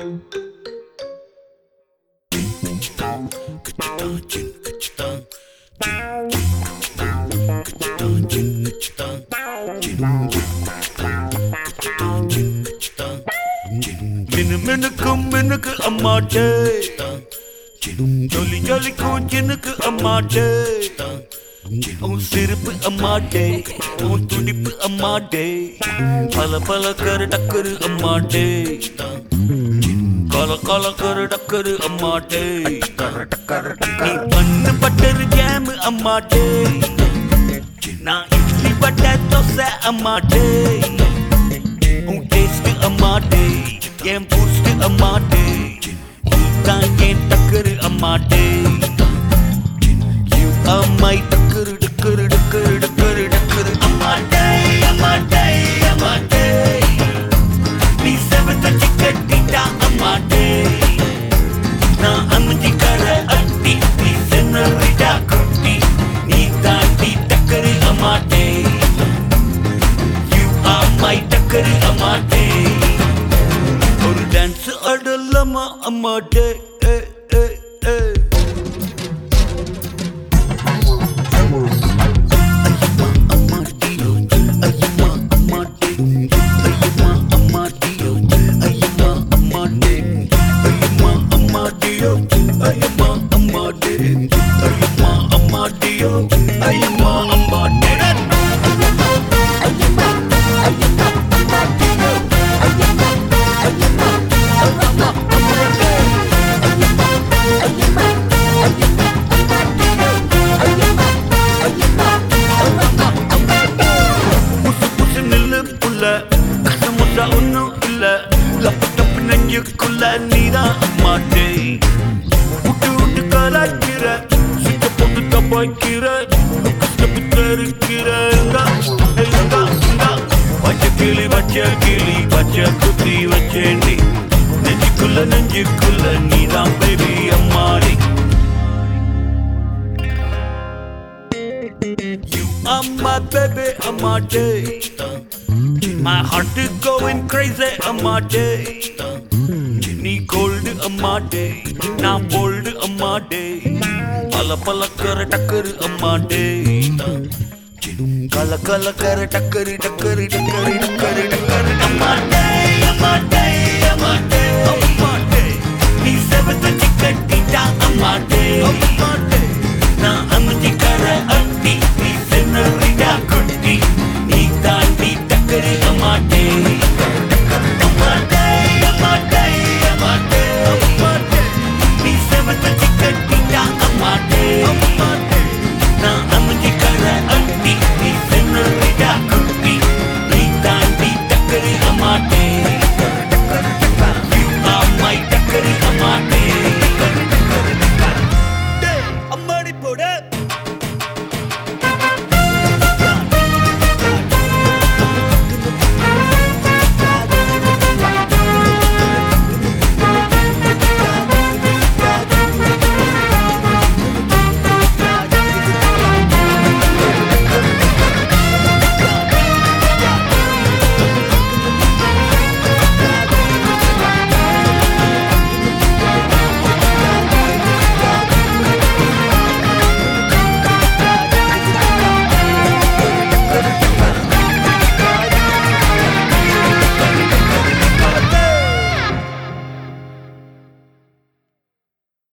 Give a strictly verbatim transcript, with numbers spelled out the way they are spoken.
மினுக்கு மினுக்கு அம்மாட்டே ஜொலி ஜொலிக்கு ஜினுக்கு அம்மாட்டே உன் சிரிப்பு அம்மாட்டே உன் துடிப்பு அம்மாட்டே பல பல கரு டக்கரு அம்மாட்டே கல கல கரு டக்கரு அம்மாட்டே நீ பண்ணு பட்டரு ஜாமு அம்மாட்டே நான் இட்லி பட்ட தோசை அம்மாட்டே உன் டேஸ்ட் அம்மாட்டே என் பூஸ்ட் அம்மாட்டே நீதான் என் டக்கரு அம்மாட்டே You are my டக்கரு டக்கரு டக்கரு டக்கரு டக்கரு அம்மாட்டே அம்மாட்டே அம்மாட்டே நீ செவத்த சிக்கட்டிட்டா அம்மாட்டே நான் அம்மிக்கர அட்டி நீ சென்னரிடா குட்டி நீ தாண்டி டக்கரு அம்மாட்டே You are my டக்கரு அம்மாட்டே ஒரு டான்ஸ் ஆடலாமா அம்மாட்டே ஏ ஏ ஏ ஒன்னும் இல்ல லப்பு டப்பு நெஞ்சுக்குள்ள நீதான் அம்மாட்டே விட்டு விட்டு கலாய்க்கிற சுத்த போட்டு தப்பாய்க்கிற கஷ்டப்பு தருக்கிற வச்ச கிளி வச்ச கிளி வச்ச குத்தி வச்சேண்டி நெஞ்சுக்குள்ள நெஞ்சுக்குள்ள நீதான் பேபி அம்மாடி You are my baby அம்மாட்டே My heart is going crazy அம்மாட்டே நீ கோல்டு அம்மாட்டே நான் போல்டு அம்மாட்டே பல பல கர டக்கரு அம்மாட்டே கல கல கர டக்கரு டக்கரு டக்கரு டக்கரு டக்கரு அம்மாட்டே